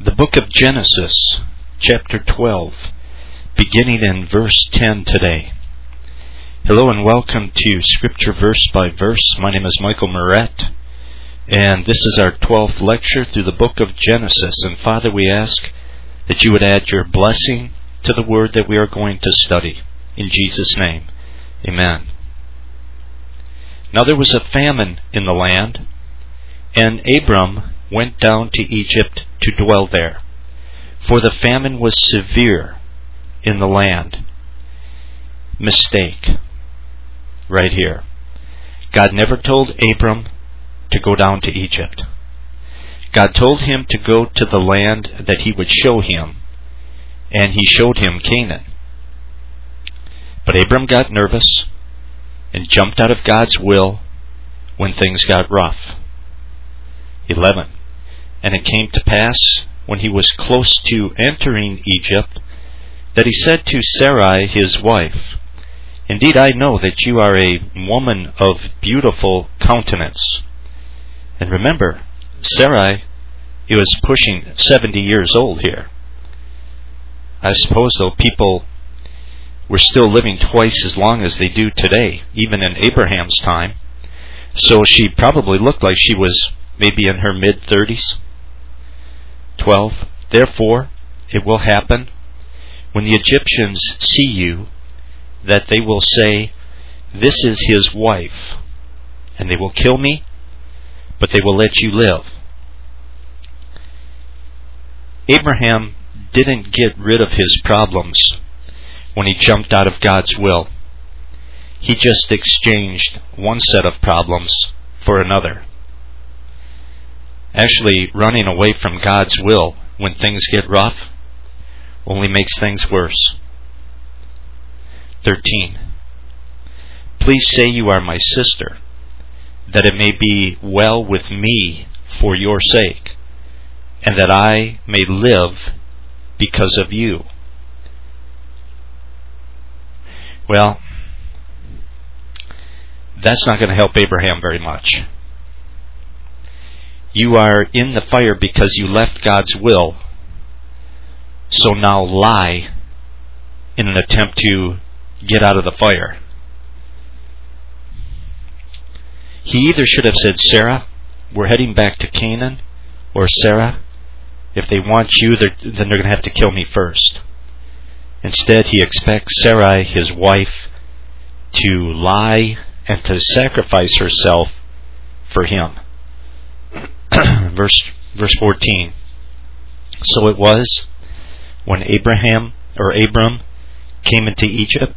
The book of Genesis, chapter 12, beginning in verse 10 today. Hello and welcome to Scripture Verse by Verse. My name is Michael Moret, and this is our 12th lecture through the book of Genesis. And Father, we ask that you would add your blessing to the word that we are going to study. In Jesus' name, amen. Now there was a famine in the land, and Abram went down to Egypt to dwell there, for the famine was severe in the land. Mistake. Right here. God never told Abram to go down to Egypt. God told him to go to the land that he would show him, and he showed him Canaan. But Abram got nervous and jumped out of God's will when things got rough. 11. And it came to pass, when he was close to entering Egypt, that he said to Sarai his wife, "Indeed I know that you are a woman of beautiful countenance." And remember, Sarai, he was pushing 70 years old here. I suppose, though, people were still living twice as long as they do today, even in Abraham's time. So she probably looked like she was maybe in her mid-30s. 12. Therefore, it will happen, when the Egyptians see you, that they will say, "This is his wife," and they will kill me, but they will let you live. Abraham didn't get rid of his problems when he jumped out of God's will. He just exchanged one set of problems for another. Actually, running away from God's will when things get rough only makes things worse. 13. Please say you are my sister, that it may be well with me for your sake, and that I may live because of you. Well, that's not going to help Abraham very much. You are in the fire because you left God's will. So now lie in an attempt to get out of the fire. He either should have said, "Sarah, we're heading back to Canaan," or, "Sarah, if they want you, then they're going to have to kill me first." Instead, he expects Sarai, his wife, to lie and to sacrifice herself for him. Verse 14. So it was, when Abram came into Egypt,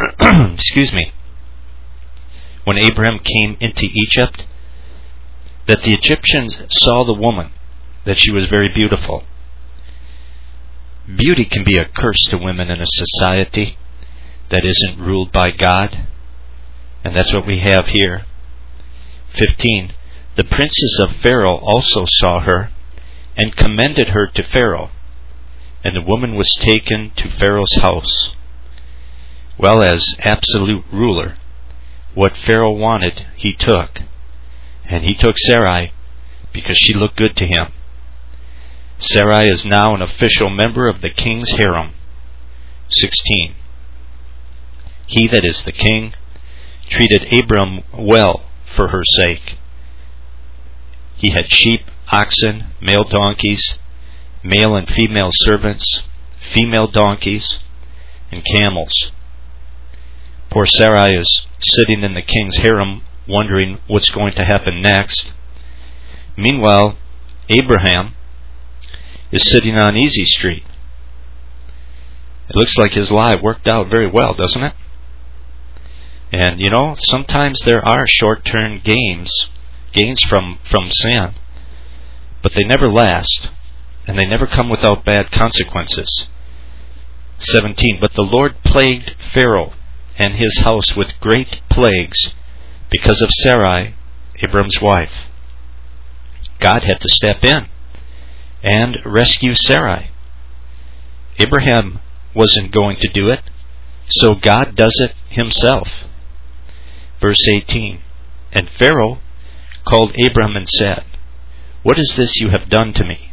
when Abram came into Egypt, that the Egyptians saw the woman, that she was very beautiful. Beauty can be a curse to women in a society that isn't ruled by God, and that's what we have here. 15. The princes of Pharaoh also saw her, and commended her to Pharaoh, and the woman was taken to Pharaoh's house. Well, as absolute ruler, what Pharaoh wanted, he took. And he took Sarai because she looked good to him. Sarai is now an official member of the king's harem. 16. He, that is the king, treated Abram well for her sake. He had sheep, oxen, male donkeys, male and female servants, female donkeys, and camels. Poor Sarai is sitting in the king's harem, wondering what's going to happen next. Meanwhile, Abraham is sitting on Easy Street. It looks like his lie worked out very well, doesn't it? And sometimes there are short-term gains from sin, but they never last, and they never come without bad consequences. 17. But the Lord plagued Pharaoh and his house with great plagues because of Sarai, Abram's wife. God had to step in and rescue Sarai. Abraham wasn't going to do it, so God does it himself. Verse 18. And Pharaoh called Abram and said, "What is this you have done to me?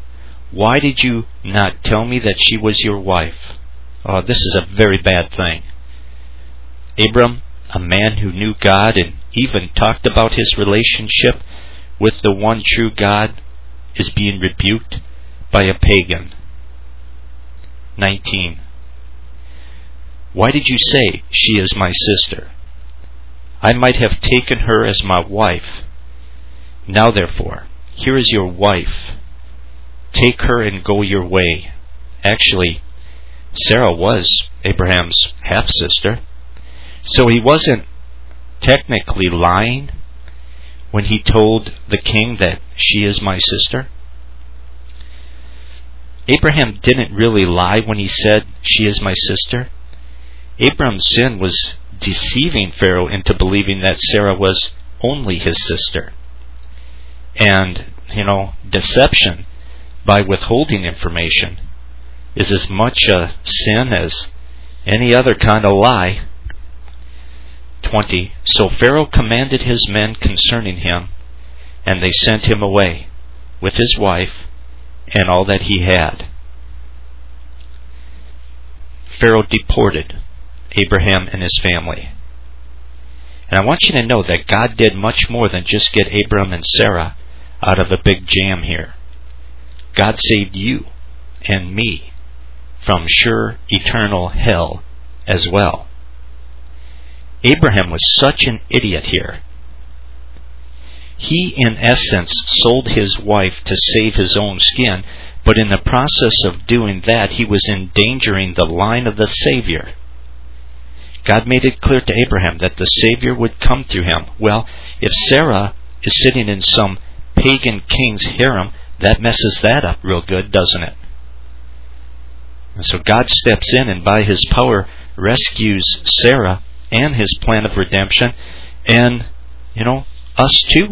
Why did you not tell me that she was your wife?" Oh, this is a very bad thing. Abram, a man who knew God and even talked about his relationship with the one true God, is being rebuked by a pagan. 19. "Why did you say, 'She is my sister'? I might have taken her as my wife. Now therefore, here is your wife. Take her and go your way." Actually, Sarah was Abraham's half-sister, so he wasn't technically lying when he told the king that she is my sister. Abraham didn't really lie when he said, "She is my sister." Abraham's sin was deceiving Pharaoh into believing that Sarah was only his sister. And, deception by withholding information is as much a sin as any other kind of lie. 20. "So Pharaoh commanded his men concerning him, and they sent him away with his wife and all that he had." Pharaoh deported Abraham and his family. And I want you to know that God did much more than just get Abram and Sarah out of a big jam here. God saved you and me from sure eternal hell as well. Abraham was such an idiot here. He, in essence, sold his wife to save his own skin, but in the process of doing that, he was endangering the line of the Savior. God made it clear to Abraham that the Savior would come through him. Well, if Sarah is sitting in some pagan king's harem, that messes that up real good, doesn't it? And so God steps in and by his power rescues Sarah and his plan of redemption, and, us too.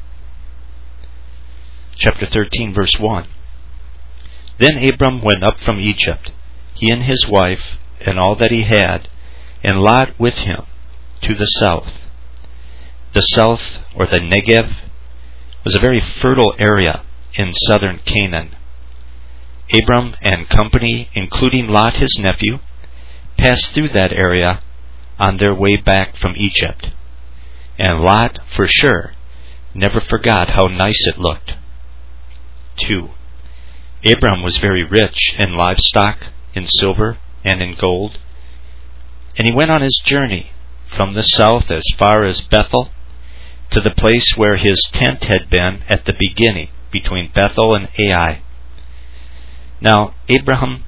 Chapter 13, verse 1. "Then Abram went up from Egypt, he and his wife, and all that he had, and Lot with him, to the south." The south, or the Negev, was a very fertile area in southern Canaan. Abram and company, including Lot his nephew, passed through that area on their way back from Egypt. And Lot, for sure, never forgot how nice it looked. 2. Abram was very rich in livestock, in silver, and in gold. And he went on his journey from the south as far as Bethel, to the place where his tent had been at the beginning, between Bethel and Ai. Now, Abram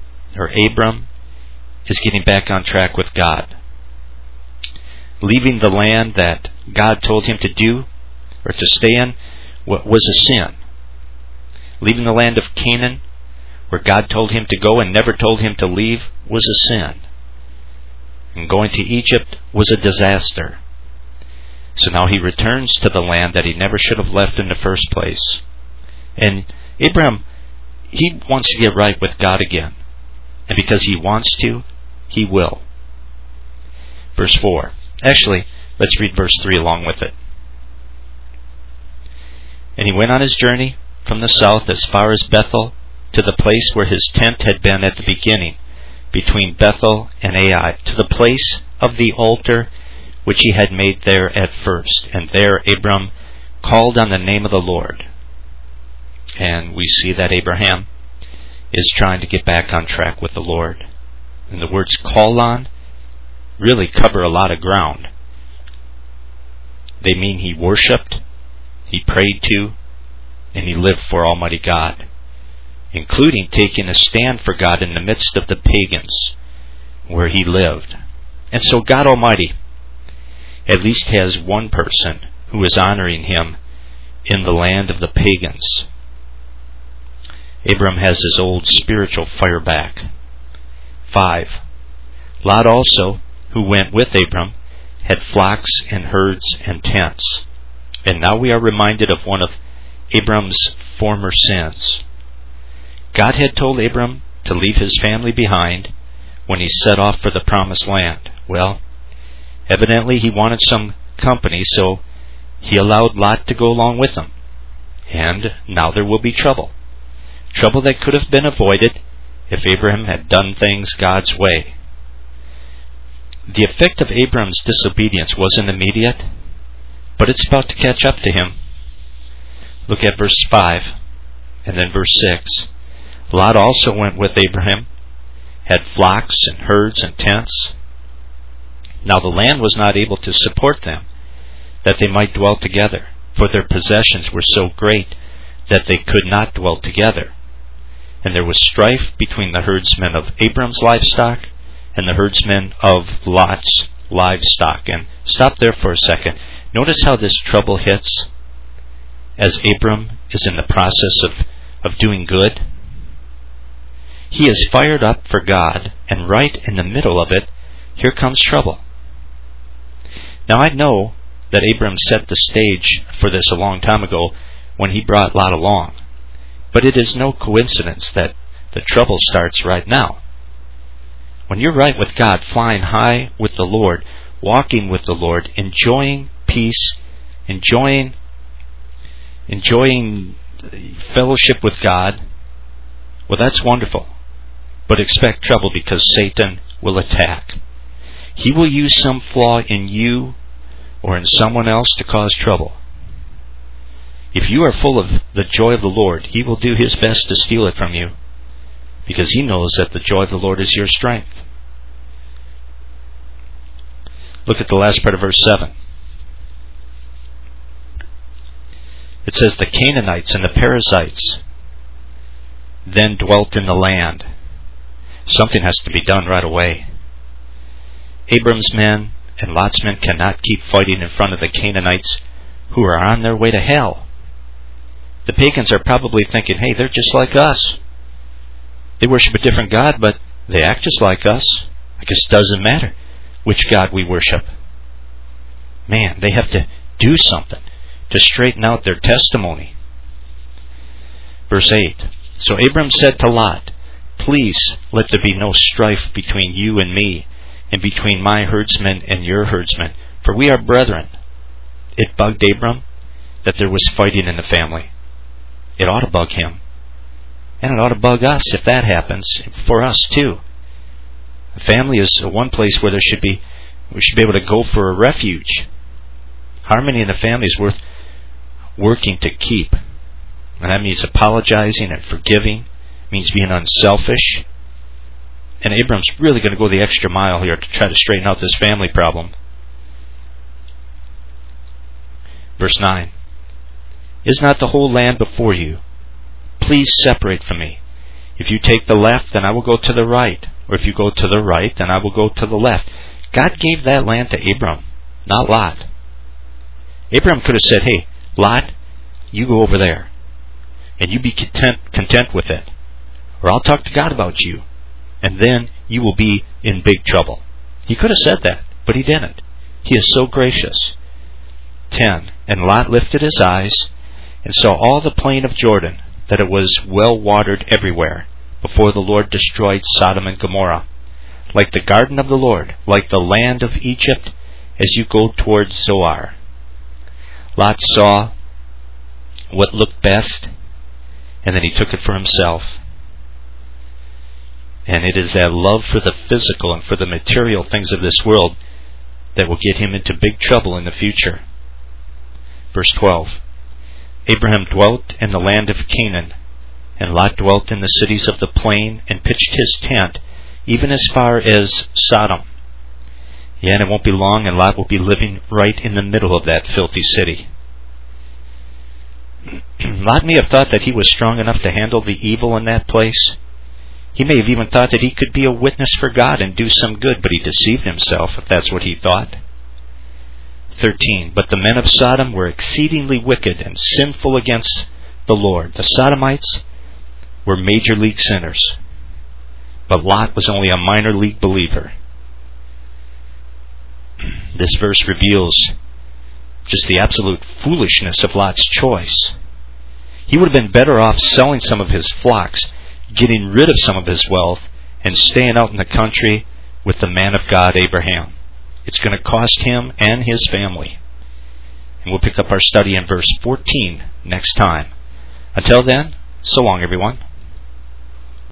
is getting back on track with God. Leaving the land that God told him to do, or to stay in, was a sin. Leaving the land of Canaan, where God told him to go and never told him to leave, was a sin. And going to Egypt was a disaster. So now he returns to the land that he never should have left in the first place. And Abraham, he wants to get right with God again. And because he wants to, he will. Verse 4. Actually, let's read verse 3 along with it. "And he went on his journey from the south as far as Bethel, to the place where his tent had been at the beginning, between Bethel and Ai, to the place of the altar which he had made there at first. And there Abram called on the name of the Lord." And we see that Abraham is trying to get back on track with the Lord. And the words "call on" really cover a lot of ground. They mean he worshipped, he prayed to, and he lived for Almighty God, including taking a stand for God in the midst of the pagans where he lived. And so God Almighty at least has one person who is honoring him in the land of the pagans. Abram has his old spiritual fire back. 5. Lot also, who went with Abram, had flocks and herds and tents. And now we are reminded of one of Abram's former sins. God had told Abram to leave his family behind when he set off for the promised land. Well, evidently he wanted some company, so he allowed Lot to go along with him. And now there will be trouble. Trouble that could have been avoided if Abraham had done things God's way. The effect of Abram's disobedience wasn't immediate, but it's about to catch up to him. Look at verse 5 and then verse 6. Lot also went with Abraham, had flocks and herds and tents. Now the land was not able to support them, that they might dwell together, for their possessions were so great that they could not dwell together. And there was strife between the herdsmen of Abram's livestock and the herdsmen of Lot's livestock. And stop there for a second. Notice how this trouble hits as Abram is in the process of doing good. He is fired up for God, and right in the middle of it, here comes trouble. Now I know that Abram set the stage for this a long time ago when he brought Lot along. But it is no coincidence that the trouble starts right now. When you're right with God, flying high with the Lord, walking with the Lord, enjoying peace, enjoying fellowship with God, well, that's wonderful. But expect trouble, because Satan will attack. He will use some flaw in you or in someone else to cause trouble. If you are full of the joy of the Lord, he will do his best to steal it from you, because he knows that the joy of the Lord is your strength. Look at the last part of verse 7. It says, the Canaanites and the Perizzites then dwelt in the land. Something has to be done right away. Abram's men and Lot's men cannot keep fighting in front of the Canaanites, who are on their way to hell. The pagans are probably thinking, hey, they're just like us. They worship a different God, but they act just like us. I guess it doesn't matter which God we worship. Man, they have to do something to straighten out their testimony. Verse 8. So Abram said to Lot, please let there be no strife between you and me, and between my herdsmen and your herdsmen, for we are brethren. It bugged Abram that there was fighting in the family. It ought to bug him. And it ought to bug us if that happens, for us too. The family is one place where we should be able to go for a refuge. Harmony in the family is worth working to keep. And that means apologizing and forgiving. It means being unselfish. And Abram's really going to go the extra mile here to try to straighten out this family problem. Verse 9. Is not the whole land before you? Please separate from me. If you take the left, then I will go to the right. Or if you go to the right, then I will go to the left. God gave that land to Abram, not Lot. Abram could have said, hey, Lot, you go over there, and you be content with it. Or I'll talk to God about you, and then you will be in big trouble. He could have said that, but he didn't. He is so gracious. 10. And Lot lifted his eyes and saw all the plain of Jordan, that it was well watered everywhere, before the Lord destroyed Sodom and Gomorrah, like the garden of the Lord, like the land of Egypt, as you go towards Zoar. Lot saw what looked best, and then he took it for himself. And it is that love for the physical and for the material things of this world that will get him into big trouble in the future. Verse 12. Abraham dwelt in the land of Canaan, and Lot dwelt in the cities of the plain, and pitched his tent, even as far as Sodom. Yeah, and it won't be long, and Lot will be living right in the middle of that filthy city. Lot may have thought that he was strong enough to handle the evil in that place. He may have even thought that he could be a witness for God and do some good, but he deceived himself, if that's what he thought. 13. But the men of Sodom were exceedingly wicked and sinful against the Lord. The Sodomites were major league sinners, but Lot was only a minor league believer. This verse reveals just the absolute foolishness of Lot's choice. He would have been better off selling some of his flocks, getting rid of some of his wealth, and staying out in the country with the man of God, Abraham. It's going to cost him and his family. And we'll pick up our study in verse 14 next time. Until then, so long, everyone.